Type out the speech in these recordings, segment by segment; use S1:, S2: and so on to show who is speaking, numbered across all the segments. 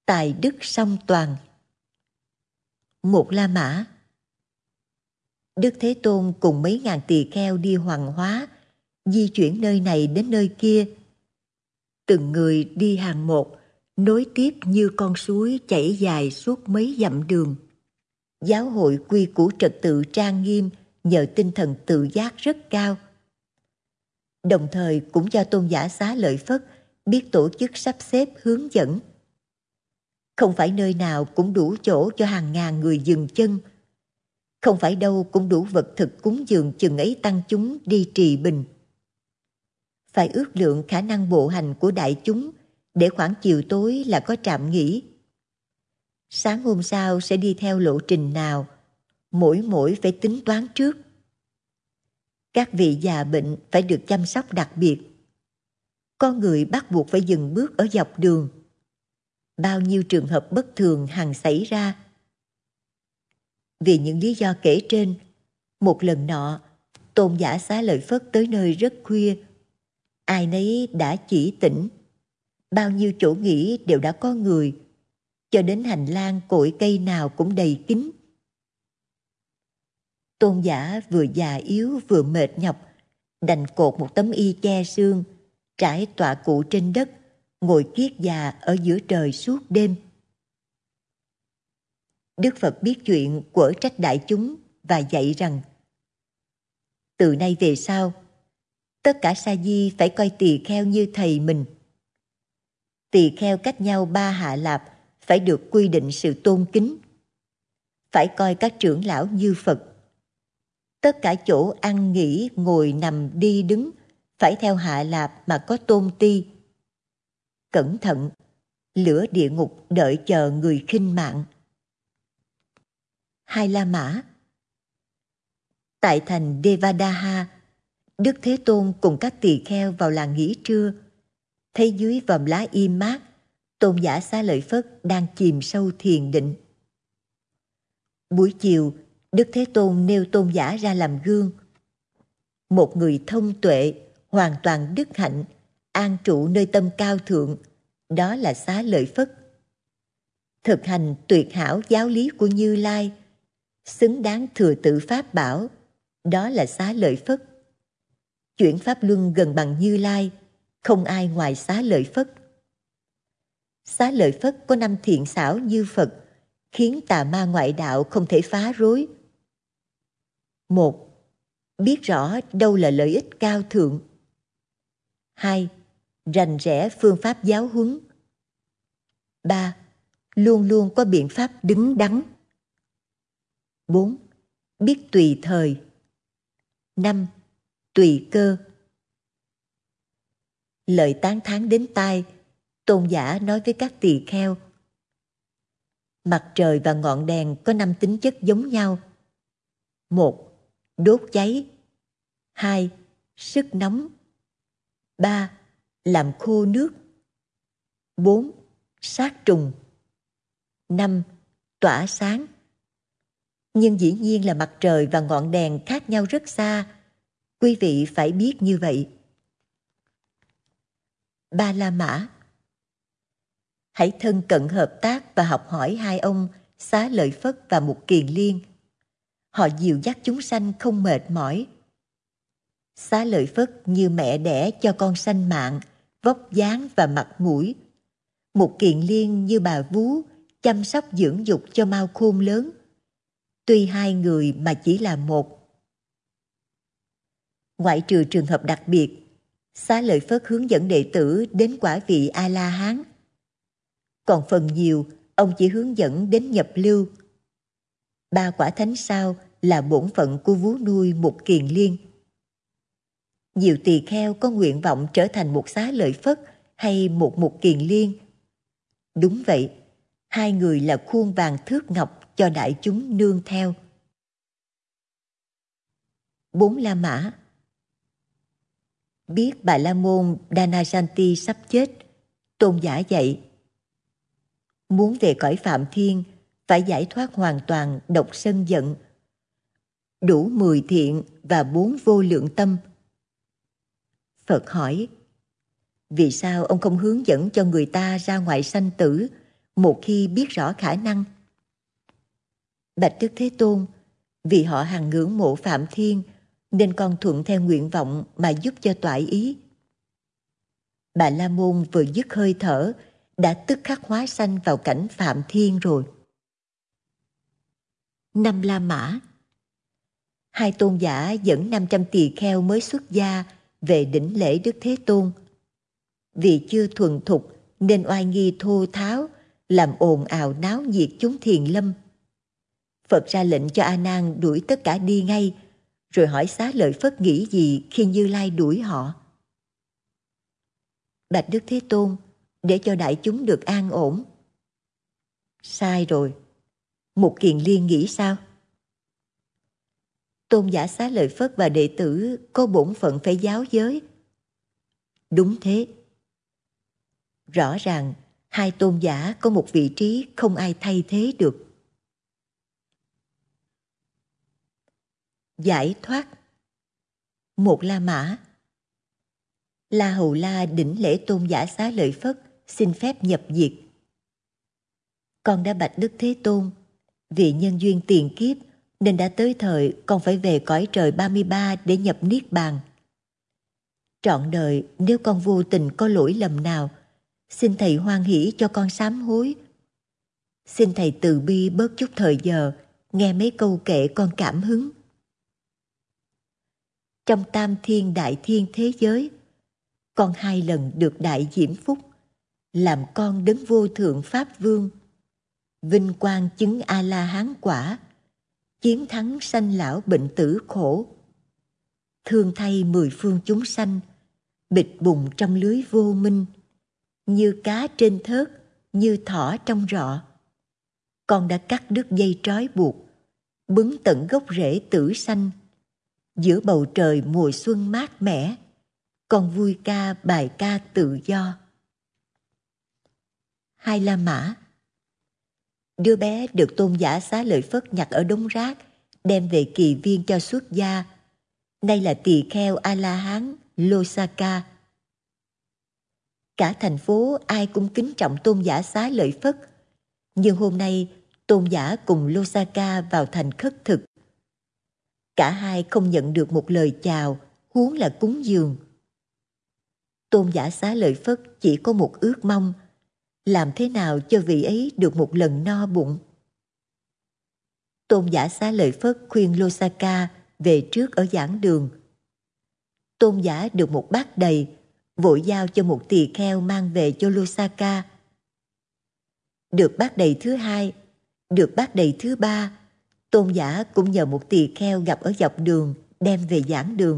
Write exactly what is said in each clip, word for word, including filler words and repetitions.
S1: tài đức song toàn. Một La Mã. Đức Thế Tôn cùng mấy ngàn tỳ kheo đi hoàng hóa, di chuyển nơi này đến nơi kia. Từng người đi hàng một, nối tiếp như con suối chảy dài suốt mấy dặm đường. Giáo hội quy củ trật tự trang nghiêm nhờ tinh thần tự giác rất cao. Đồng thời cũng cho tôn giả Xá Lợi Phất biết tổ chức sắp xếp hướng dẫn. Không phải nơi nào cũng đủ chỗ cho hàng ngàn người dừng chân. Không phải đâu cũng đủ vật thực cúng dường chừng ấy tăng chúng đi trì bình. Phải ước lượng khả năng bộ hành của đại chúng để khoảng chiều tối là có trạm nghỉ. Sáng hôm sau sẽ đi theo lộ trình nào, mỗi mỗi phải tính toán trước. Các vị già bệnh phải được chăm sóc đặc biệt. Có người bắt buộc phải dừng bước ở dọc đường. Bao nhiêu trường hợp bất thường hằng xảy ra. Vì những lý do kể trên, một lần nọ, tôn giả Xá Lợi Phất tới nơi rất khuya. Ai nấy đã chỉ tỉnh. Bao nhiêu chỗ nghỉ đều đã có người, cho đến hành lang cội cây nào cũng đầy kín. Tôn giả vừa già yếu vừa mệt nhọc, đành cột một tấm y che xương, trải tọa cụ trên đất, ngồi kiết già ở giữa trời suốt đêm. Đức Phật biết chuyện quở trách đại chúng và dạy rằng: từ nay về sau, tất cả sa di phải coi tỳ kheo như thầy mình. Tỳ kheo cách nhau ba hạ lạp phải được quy định sự tôn kính. Phải coi các trưởng lão như Phật. Tất cả chỗ ăn nghỉ, ngồi, nằm, đi, đứng phải theo hạ lạp mà có tôn ti. Cẩn thận, lửa địa ngục đợi chờ người khinh mạng. Hai La Mã. Tại thành Devadaha, Đức Thế Tôn cùng các tỳ kheo vào làng nghỉ trưa. Thấy dưới vòm lá im mát, tôn giả Xá Lợi Phất đang chìm sâu thiền định. Buổi chiều, Đức Thế Tôn nêu tôn giả ra làm gương. Một người thông tuệ, hoàn toàn đức hạnh, an trụ nơi tâm cao thượng, đó là Xá Lợi Phất. Thực hành tuyệt hảo giáo lý của Như Lai, xứng đáng thừa tự Pháp bảo, đó là Xá Lợi Phất. Chuyển Pháp Luân gần bằng Như Lai, không ai ngoài Xá Lợi Phất. Xá Lợi Phất có năm thiện xảo như Phật, khiến tà ma ngoại đạo không thể phá rối. Một, biết rõ đâu là lợi ích cao thượng. Hai, rành rẽ phương pháp giáo huấn. Ba, luôn luôn có biện pháp đứng đắn. Bốn, biết tùy thời. Năm, tùy cơ. Lời tán thán đến tai, tôn giả nói với các tỳ kheo: mặt trời và ngọn đèn có năm tính chất giống nhau. Một, đốt cháy. Hai, sức nóng. Ba, làm khô nước. Bốn, sát trùng. Năm, tỏa sáng. Nhưng dĩ nhiên là mặt trời và ngọn đèn khác nhau rất xa. Quý vị phải biết như vậy. Ba La Mã. Hãy thân cận hợp tác và học hỏi hai ông Xá Lợi Phất và Mục Kiền Liên. Họ dìu dắt chúng sanh không mệt mỏi. Xá Lợi Phất như mẹ đẻ cho con sanh mạng, vóc dáng và mặt mũi. Mục Kiền Liên như bà vú, chăm sóc dưỡng dục cho mau khôn lớn. Tuy hai người mà chỉ là một. Ngoại trừ trường hợp đặc biệt, Xá Lợi Phất hướng dẫn đệ tử đến quả vị A-la-hán. Còn phần nhiều, ông chỉ hướng dẫn đến nhập lưu. Ba quả thánh sau là bổn phận của vú nuôi Mục Kiền Liên. Nhiều tỳ kheo có nguyện vọng trở thành một Xá Lợi Phất hay một Mục Kiền Liên. Đúng vậy, hai người là khuôn vàng thước ngọc cho đại chúng nương theo. Bốn La Mã. Biết Bà La Môn Danasanti sắp chết, tôn giả dạy: muốn về cõi Phạm Thiên, phải giải thoát hoàn toàn độc sân giận, đủ mười thiện và bốn vô lượng tâm. Phật hỏi: vì sao ông không hướng dẫn cho người ta ra ngoài sanh tử, một khi biết rõ khả năng. Bạch Đức Thế Tôn, vì họ hằng ngưỡng mộ Phạm Thiên nên con thuận theo nguyện vọng mà giúp cho toại ý. Bà La Môn vừa dứt hơi thở đã tức khắc hóa sanh vào cảnh Phạm Thiên rồi. Năm La Mã. Hai tôn giả dẫn năm trăm tỳ kheo mới xuất gia về đỉnh lễ Đức Thế Tôn. Vì chưa thuần thục nên oai nghi thô tháo, làm ồn ào náo nhiệt chúng thiền lâm. Phật ra lệnh cho A Nan đuổi tất cả đi ngay, rồi hỏi Xá Lợi Phất nghĩ gì khi Như Lai đuổi họ. Bạch Đức Thế Tôn, để cho đại chúng được an ổn. Sai rồi. Mục Kiền Liên nghĩ sao? Tôn giả Xá Lợi Phất và đệ tử có bổn phận phải giáo giới. Đúng thế. Rõ ràng hai tôn giả có một vị trí không ai thay thế được. Giải thoát. Một La Mã. La Hầu La đỉnh lễ tôn giả Xá Lợi Phất xin phép nhập diệt. Con đã bạch Đức Thế Tôn, vì nhân duyên tiền kiếp nên đã tới thời con phải về cõi trời ba mươi ba để nhập niết bàn. Trọn đời nếu con vô tình có lỗi lầm nào, xin Thầy hoan hỷ cho con sám hối. Xin Thầy từ bi bớt chút thời giờ nghe mấy câu kệ con cảm hứng. Trong tam thiên đại thiên thế giới, con hai lần được đại diễm phúc, làm con đấng vô thượng Pháp Vương, vinh quang chứng A-la-hán quả, chiến thắng sanh lão bệnh tử khổ. Thương thay mười phương chúng sanh, bịch bùng trong lưới vô minh, như cá trên thớt, như thỏ trong rọ. Con đã cắt đứt dây trói buộc, bứng tận gốc rễ tử sanh. Giữa bầu trời mùa xuân mát mẻ, con vui ca bài ca tự do. Hai La Mã. Đứa bé được tôn giả Xá Lợi Phất nhặt ở đống rác, đem về kỳ viên cho xuất gia. Nay là tỳ kheo A-la-hán Losaka. Cả thành phố ai cũng kính trọng tôn giả Xá Lợi Phất, nhưng hôm nay tôn giả cùng Losaka vào thành khất thực. Cả hai không nhận được một lời chào, huống là cúng dường. Tôn giả Xá Lợi Phất chỉ có một ước mong, làm thế nào cho vị ấy được một lần no bụng. Tôn giả Xá Lợi Phất khuyên Losaka về trước ở giảng đường. Tôn giả được một bát đầy, vội giao cho một tỳ kheo mang về cho Losaka. Được bát đầy thứ hai, được bát đầy thứ ba, tôn giả cũng nhờ một tỳ kheo gặp ở dọc đường đem về giảng đường.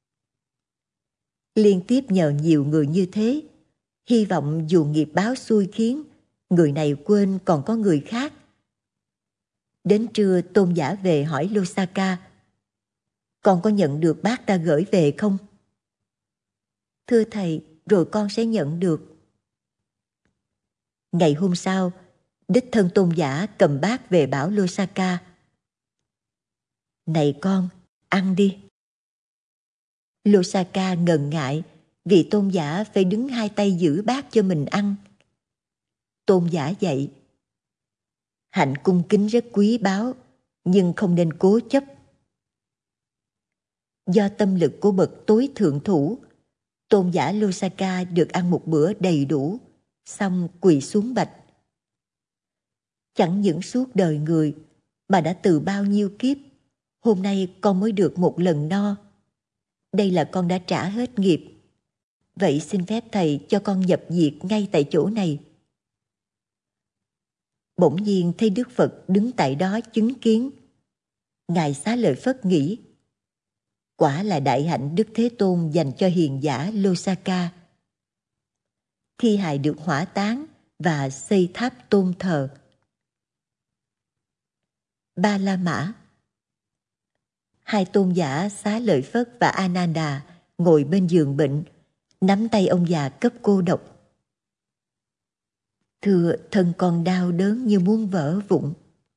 S1: Liên tiếp nhờ nhiều người như thế, hy vọng dù nghiệp báo xui khiến, người này quên còn có người khác. Đến trưa tôn giả về hỏi Losaka, con có nhận được bát ta gửi về không? Thưa thầy, rồi con sẽ nhận được. Ngày hôm sau, đích thân tôn giả cầm bát về bảo Losaka, này con, ăn đi. Losaka ngần ngại vì tôn giả phải đứng hai tay giữ bát cho mình ăn. Tôn giả dạy, hạnh cung kính rất quý báu, nhưng không nên cố chấp. Do tâm lực của bậc tối thượng thủ, tôn giả Losaka được ăn một bữa đầy đủ, xong quỳ xuống bạch. Chẳng những suốt đời người, mà đã từ bao nhiêu kiếp, hôm nay con mới được một lần no. Đây là con đã trả hết nghiệp. Vậy xin phép thầy cho con nhập diệt ngay tại chỗ này. Bỗng nhiên thấy Đức Phật đứng tại đó chứng kiến. Ngài Xá Lợi Phất nghĩ, quả là đại hạnh Đức Thế Tôn dành cho hiền giả Losaka. Thi hài được hỏa táng và xây tháp tôn thờ. Ba La Mã. Hai tôn giả Xá Lợi Phất và Ananda ngồi bên giường bệnh, nắm tay ông già cấp cô độc. Thưa, thân con đau đớn như muốn vỡ vụn.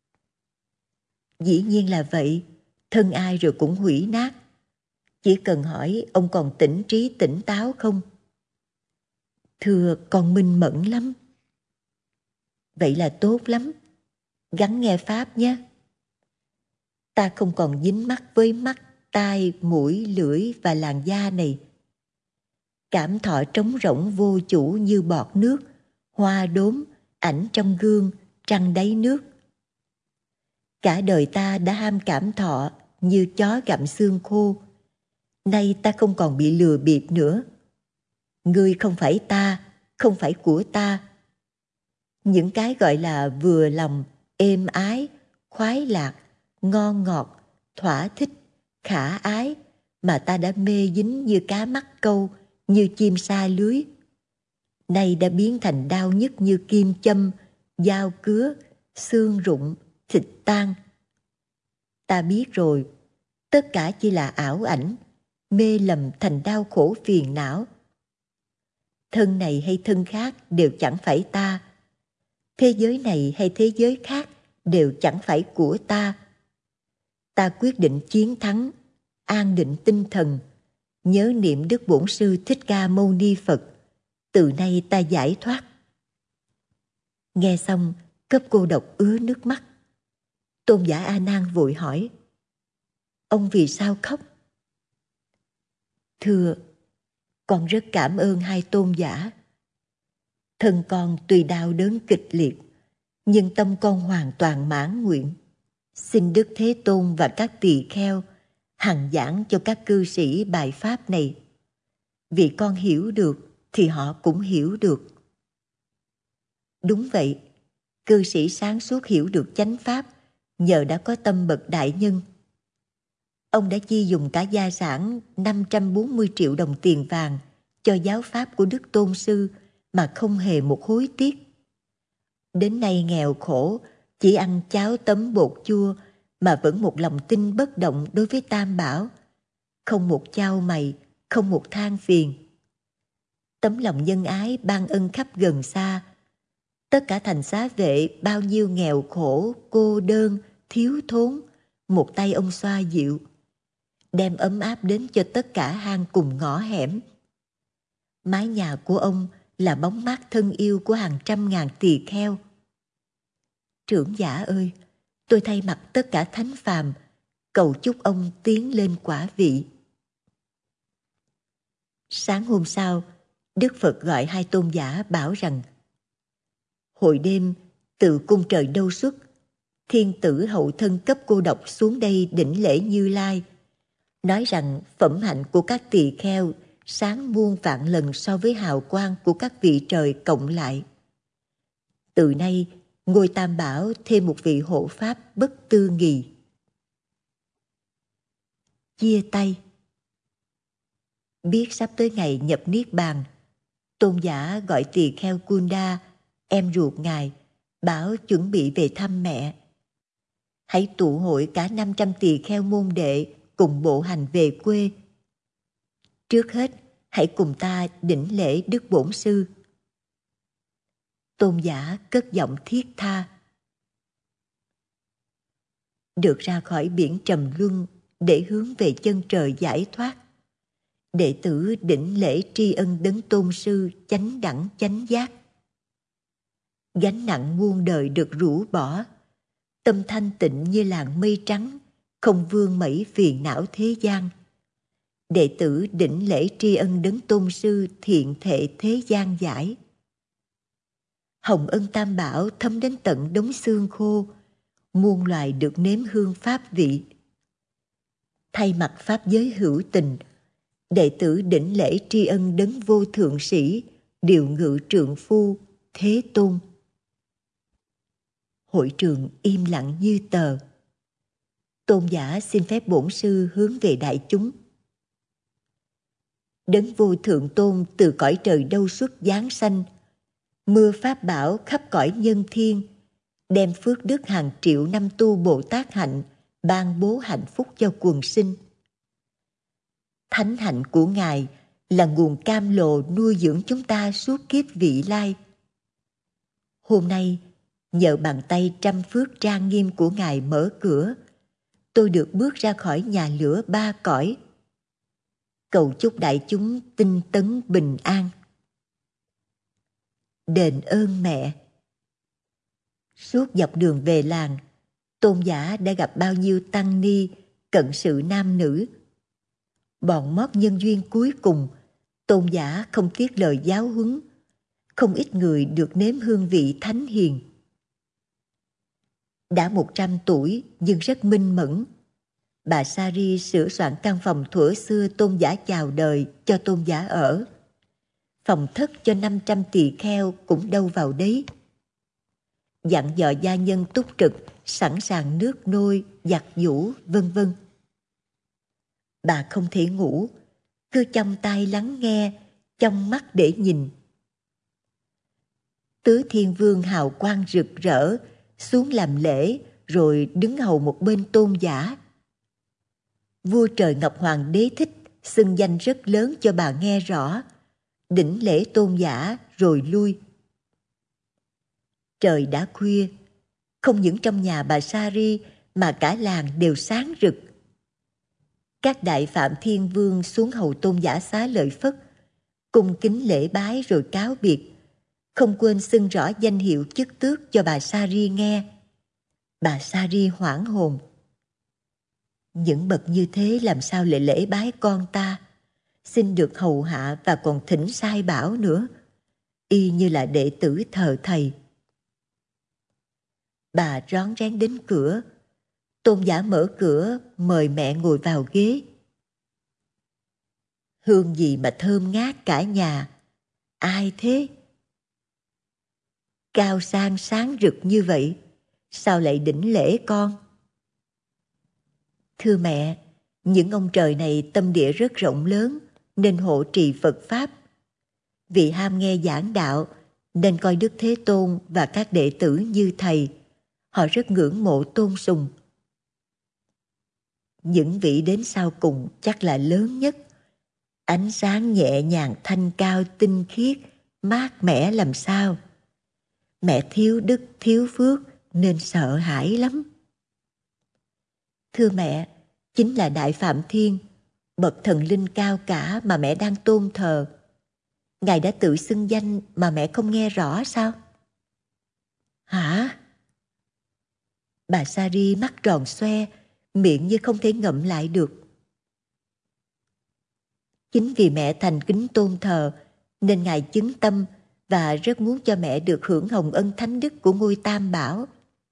S1: Dĩ nhiên là vậy, thân ai rồi cũng hủy nát. Chỉ cần hỏi ông còn tỉnh trí tỉnh táo không? Thưa, con minh mẫn lắm. Vậy là tốt lắm. Gắng nghe Pháp nhé. Ta không còn dính mắc với mắt, tai, mũi, lưỡi và làn da này. Cảm thọ trống rỗng vô chủ như bọt nước, hoa đốm, ảnh trong gương, trăng đáy nước. Cả đời ta đã ham cảm thọ như chó gặm xương khô. Nay ta không còn bị lừa bịp nữa. Ngươi không phải ta, không phải của ta. Những cái gọi là vừa lòng, êm ái, khoái lạc, ngon ngọt, thỏa thích, khả ái mà ta đã mê dính như cá mắc câu, như chim sa lưới, nay đã biến thành đau nhức như kim châm, dao cứa, xương rụng, thịt tan. Ta biết rồi, tất cả chỉ là ảo ảnh, mê lầm thành đau khổ phiền não. Thân này hay thân khác đều chẳng phải ta. Thế giới này hay thế giới khác đều chẳng phải của ta. Ta quyết định chiến thắng, an định tinh thần, nhớ niệm Đức Bổn Sư Thích Ca Mâu Ni Phật. Từ nay ta giải thoát. Nghe xong, Cấp Cô Độc ứa nước mắt. Tôn giả A Nan vội hỏi: ông vì sao khóc? Thưa, con rất cảm ơn hai tôn giả. Thân con tuy đau đớn kịch liệt, nhưng tâm con hoàn toàn mãn nguyện. Xin Đức Thế Tôn và các tỳ kheo hằng giảng cho các cư sĩ bài pháp này. Vì con hiểu được thì họ cũng hiểu được. Đúng vậy, cư sĩ sáng suốt hiểu được chánh pháp nhờ đã có tâm bậc đại nhân. Ông đã chi dùng cả gia sản năm trăm bốn mươi triệu đồng tiền vàng cho giáo pháp của Đức Tôn Sư mà không hề một hối tiếc. Đến nay nghèo khổ, chỉ ăn cháo tấm bột chua mà vẫn một lòng tin bất động đối với Tam Bảo, không một chao mày, không một than phiền. Tấm lòng nhân ái ban ân khắp gần xa. Tất cả thành xá vệ bao nhiêu nghèo khổ, cô đơn, thiếu thốn, một tay ông xoa dịu, đem ấm áp đến cho tất cả hang cùng ngõ hẻm. Mái nhà của ông là bóng mát thân yêu của hàng trăm ngàn tỳ kheo. Trưởng giả ơi, tôi thay mặt tất cả thánh phàm cầu chúc ông tiến lên quả vị. Sáng hôm sau, Đức Phật gọi hai tôn giả bảo rằng: hồi đêm từ cung trời Đâu Xuất, thiên tử hậu thân Cấp Cô Độc xuống đây đảnh lễ Như Lai, nói rằng phẩm hạnh của các tỳ kheo sáng muôn vạn lần so với hào quang của các vị trời cộng lại. Từ nay, ngôi Tam Bảo thêm một vị hộ pháp bất tư nghì. Chia tay. Biết sắp tới ngày nhập Niết Bàn, tôn giả gọi tỳ kheo Kunda, em ruột ngài, bảo chuẩn bị về thăm mẹ. Hãy tụ hội cả năm trăm tỳ kheo môn đệ cùng bộ hành về quê. Trước hết, hãy cùng ta đảnh lễ Đức Bổn Sư. Tôn giả cất giọng thiết tha. Được ra khỏi biển trầm luân để hướng về chân trời giải thoát, đệ tử đảnh lễ tri ân Đấng Tôn Sư chánh đẳng chánh giác. Gánh nặng muôn đời được rũ bỏ, tâm thanh tịnh như làn mây trắng, không vương mẩy phiền não thế gian. Đệ tử đảnh lễ tri ân Đấng Tôn Sư thiện thệ thế gian giải. Hồng ân Tam Bảo thấm đến tận đống xương khô, muôn loài được nếm hương pháp vị. Thay mặt pháp giới hữu tình, đệ tử đảnh lễ tri ân Đấng Vô Thượng Sĩ, điều ngự trượng phu, Thế Tôn. Hội trường im lặng như tờ. Tôn giả xin phép Bổn Sư hướng về đại chúng. Đấng Vô Thượng Tôn từ cõi trời Đâu Xuất giáng sanh, mưa pháp bảo khắp cõi nhân thiên, đem phước đức hàng triệu năm tu Bồ Tát hạnh, ban bố hạnh phúc cho quần sinh. Thánh hạnh của Ngài là nguồn cam lồ nuôi dưỡng chúng ta suốt kiếp vị lai. Hôm nay, nhờ bàn tay trăm phước trang nghiêm của Ngài mở cửa, tôi được bước ra khỏi nhà lửa ba cõi. Cầu chúc đại chúng tinh tấn bình an. Đền ơn mẹ. Suốt dọc đường về làng, Tôn giả đã gặp bao nhiêu tăng ni, cận sự nam nữ. Bọn mót nhân duyên cuối cùng, Tôn giả không tiếc lời giáo huấn. Không ít người được nếm hương vị thánh hiền. Đã một trăm tuổi nhưng rất minh mẫn, bà Sari sửa soạn căn phòng thuở xưa Tôn giả chào đời cho Tôn giả ở. Phòng thất cho năm trăm tỳ kheo cũng đâu vào đấy. Dặn dò gia nhân túc trực, sẵn sàng nước nôi, giặt giũ, vân vân. Bà không thể ngủ, cứ chăm tai lắng nghe, trong mắt để nhìn. Tứ Thiên Vương hào quang rực rỡ, xuống làm lễ rồi đứng hầu một bên Tôn giả. Vua trời Ngọc Hoàng đế thích xưng danh rất lớn cho bà nghe rõ, đỉnh lễ Tôn giả rồi lui. Trời đã khuya, không những trong nhà bà Sari mà cả làng đều sáng rực. Các đại phạm thiên vương xuống hầu Tôn giả xá lợi Phất, cung kính lễ bái rồi cáo biệt, không quên xưng rõ danh hiệu chức tước cho bà Sari nghe. Bà Sari hoảng hồn. Những bậc như thế làm sao lại lễ bái con ta, xin được hầu hạ và còn thỉnh sai bảo nữa, y như là đệ tử thờ thầy. Bà rón rén đến cửa. Tôn giả mở cửa mời mẹ ngồi vào ghế. Hương gì mà thơm ngát cả nhà, ai thế? Cao sang sáng rực như vậy, sao lại đỉnh lễ con? Thưa mẹ, những ông trời này tâm địa rất rộng lớn nên hộ trì Phật Pháp. Vì ham nghe giảng đạo nên coi Đức Thế Tôn và các đệ tử như thầy. Họ rất ngưỡng mộ tôn sùng. Những vị đến sau cùng chắc là lớn nhất. Ánh sáng nhẹ nhàng thanh cao tinh khiết, mát mẻ làm sao. Mẹ thiếu đức thiếu phước nên sợ hãi lắm. Thưa mẹ, chính là Đại Phạm Thiên, bậc thần linh cao cả mà mẹ đang tôn thờ. Ngài đã tự xưng danh mà mẹ không nghe rõ sao? Hả? Bà Sari mắt tròn xoe, miệng như không thể ngậm lại được. Chính vì mẹ thành kính tôn thờ nên Ngài chứng tâm và rất muốn cho mẹ được hưởng hồng ân thánh đức của ngôi Tam Bảo.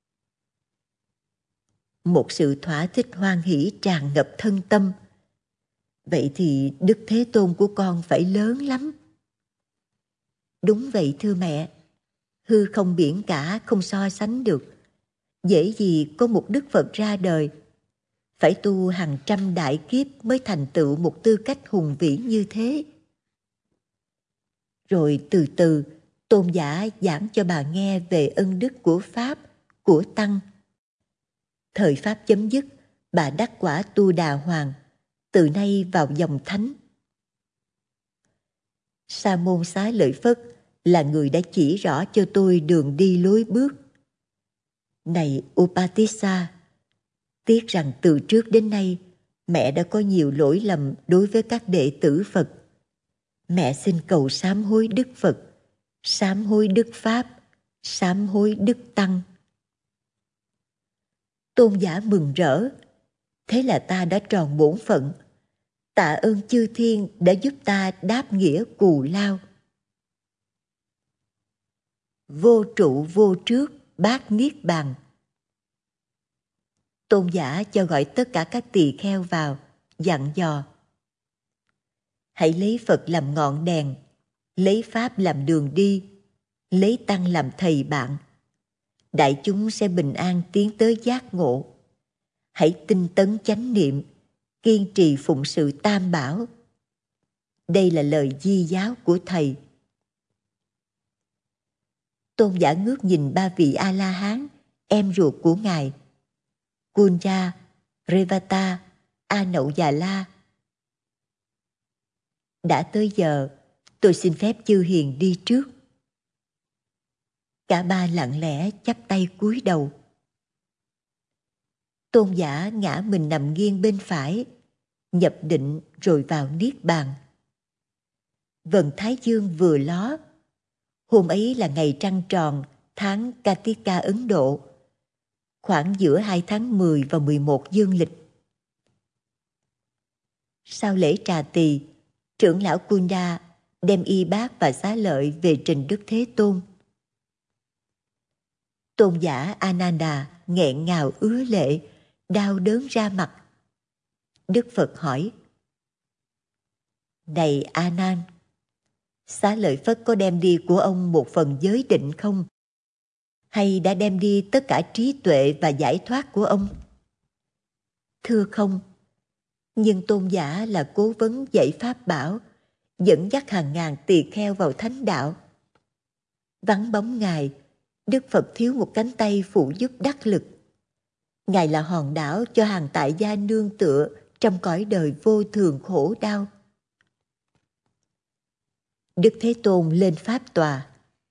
S1: Một sự thỏa thích hoan hỷ tràn ngập thân tâm. Vậy thì Đức Thế Tôn của con phải lớn lắm. Đúng vậy thưa mẹ, hư không biển cả không so sánh được. Dễ gì có một Đức Phật ra đời. Phải tu hàng trăm đại kiếp mới thành tựu một tư cách hùng vĩ như thế. Rồi từ từ, Tôn giả giảng cho bà nghe về ân đức của Pháp, của Tăng. Thời Pháp chấm dứt, bà đắc quả Tu Đà Hoàng, từ nay vào dòng thánh. Sa môn Xá Lợi Phất là người đã chỉ rõ cho tôi đường đi lối bước. Này Upatissa, tiếc rằng từ trước đến nay mẹ đã có nhiều lỗi lầm đối với các đệ tử Phật. Mẹ xin cầu sám hối Đức Phật, sám hối Đức Pháp, sám hối Đức Tăng. Tôn giả mừng rỡ. Thế là ta đã tròn bổn phận. Tạ ơn chư thiên đã giúp ta đáp nghĩa cù lao. Vô trụ vô trước bát niết bàn. Tôn giả cho gọi tất cả các tỳ kheo vào, dặn dò. Hãy lấy Phật làm ngọn đèn, lấy Pháp làm đường đi, lấy Tăng làm thầy bạn. Đại chúng sẽ bình an tiến tới giác ngộ. Hãy tinh tấn chánh niệm, kiên trì phụng sự Tam Bảo. Đây là lời di giáo của thầy. Tôn giả ngước nhìn ba vị A-la-hán, em ruột của Ngài, Kunja, Revata, A Nậu Già La. Đã tới giờ, tôi xin phép chư hiền đi trước. Cả ba lặng lẽ chắp tay cúi đầu. Tôn giả ngã mình nằm nghiêng bên phải, nhập định rồi vào niết bàn. Vầng thái dương vừa ló. Hôm ấy là ngày trăng tròn, tháng Kartika Ấn Độ, khoảng giữa hai tháng mười và mười một dương lịch. Sau lễ trà tỳ, trưởng lão Kunda đem y bát và xá lợi về trình Đức Thế Tôn. Tôn giả Ananda nghẹn ngào ứa lệ, đau đớn ra mặt. Đức Phật hỏi: Này A Nan, xá lợi Phất có đem đi của ông một phần giới định không? Hay đã đem đi tất cả trí tuệ và giải thoát của ông? Thưa không, nhưng tôn giả là cố vấn dạy pháp bảo, dẫn dắt hàng ngàn tỳ kheo vào thánh đạo. Vắng bóng Ngài, Đức Phật thiếu một cánh tay phụ giúp đắc lực. Ngài là hòn đảo cho hàng tại gia nương tựa trong cõi đời vô thường khổ đau. Đức Thế Tôn lên pháp tòa: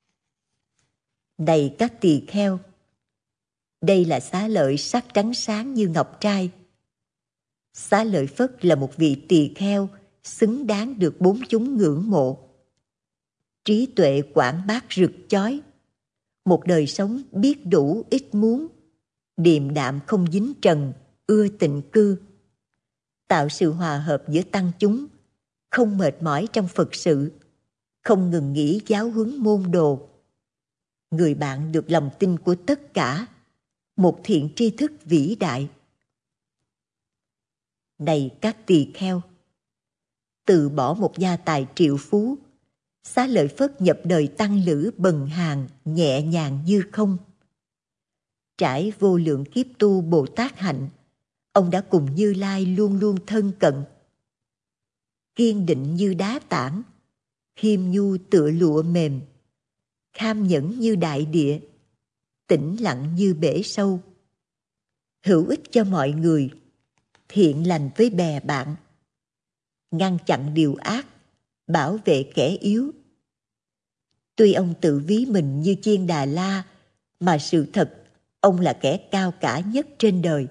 S1: Này các tỳ kheo, đây là xá lợi sắc trắng sáng như ngọc trai. Xá lợi Phất là một vị tỳ kheo xứng đáng được bốn chúng ngưỡng mộ. Trí tuệ quảng bác rực chói, một đời sống biết đủ ít muốn, điềm đạm không dính trần, ưa tịnh cư, tạo sự hòa hợp giữa tăng chúng, không mệt mỏi trong Phật sự, không ngừng nghỉ giáo huấn môn đồ. Người bạn được lòng tin của tất cả, một thiện tri thức vĩ đại. Này các tỳ kheo, từ bỏ một gia tài triệu phú, xá lợi Phất nhập đời tăng lữ bần hàn, nhẹ nhàng như không. Trải vô lượng kiếp tu Bồ Tát hạnh, ông đã cùng Như Lai luôn luôn thân cận. Kiên định như đá tảng, khiêm nhu tựa lụa mềm, kham nhẫn như đại địa, tĩnh lặng như bể sâu. Hữu ích cho mọi người, thiện lành với bè bạn, ngăn chặn điều ác, bảo vệ kẻ yếu. Tuy ông tự ví mình như Chiên Đà La, mà sự thật ông là kẻ cao cả nhất trên đời.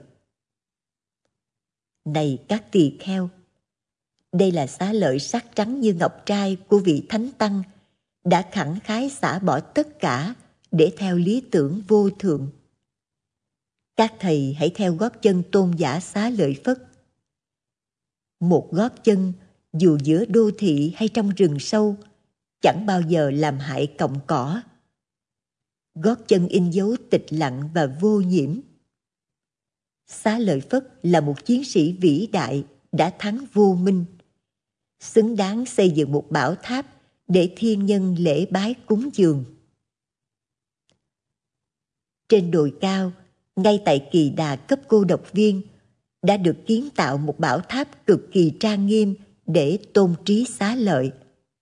S1: Này các tỳ kheo, đây là xá lợi sắc trắng như ngọc trai của vị Thánh Tăng đã khẳng khái xả bỏ tất cả để theo lý tưởng vô thượng. Các thầy hãy theo gót chân tôn giả xá lợi Phất. Một gót chân, dù giữa đô thị hay trong rừng sâu, chẳng bao giờ làm hại cọng cỏ. Gót chân in dấu tịch lặng và vô nhiễm. Xá lợi Phất là một chiến sĩ vĩ đại đã thắng vô minh, xứng đáng xây dựng một bảo tháp để thiên nhân lễ bái cúng dường. Trên đồi cao, ngay tại Kỳ Đà cấp cô độc viên, đã được kiến tạo một bảo tháp cực kỳ trang nghiêm để tôn trí xá lợi.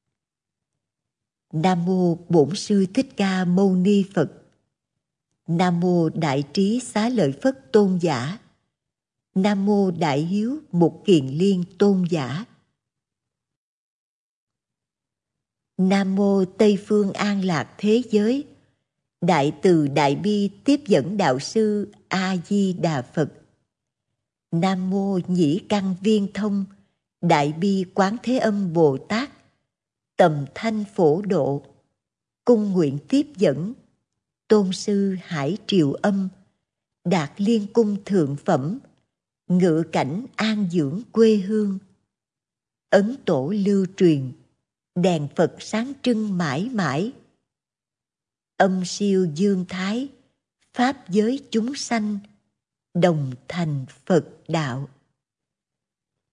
S1: Nam mô Bổn Sư Thích Ca Mâu Ni Phật. Nam mô Đại Trí Xá Lợi Phất Tôn Giả. Nam mô Đại Hiếu Mục Kiền Liên Tôn Giả. Nam mô Tây Phương An Lạc Thế Giới. Đại từ đại bi tiếp dẫn đạo sư A Di Đà Phật. Nam mô Nhĩ Căn Viên Thông, Đại bi Quán Thế Âm Bồ Tát. Tầm thanh phổ độ, cung nguyện tiếp dẫn, tôn sư hải triều âm, đạt liên cung thượng phẩm, ngự cảnh an dưỡng quê hương. Ấn tổ lưu truyền, đèn Phật sáng trưng mãi mãi. Âm siêu dương thái, pháp giới chúng sanh, đồng thành Phật đạo.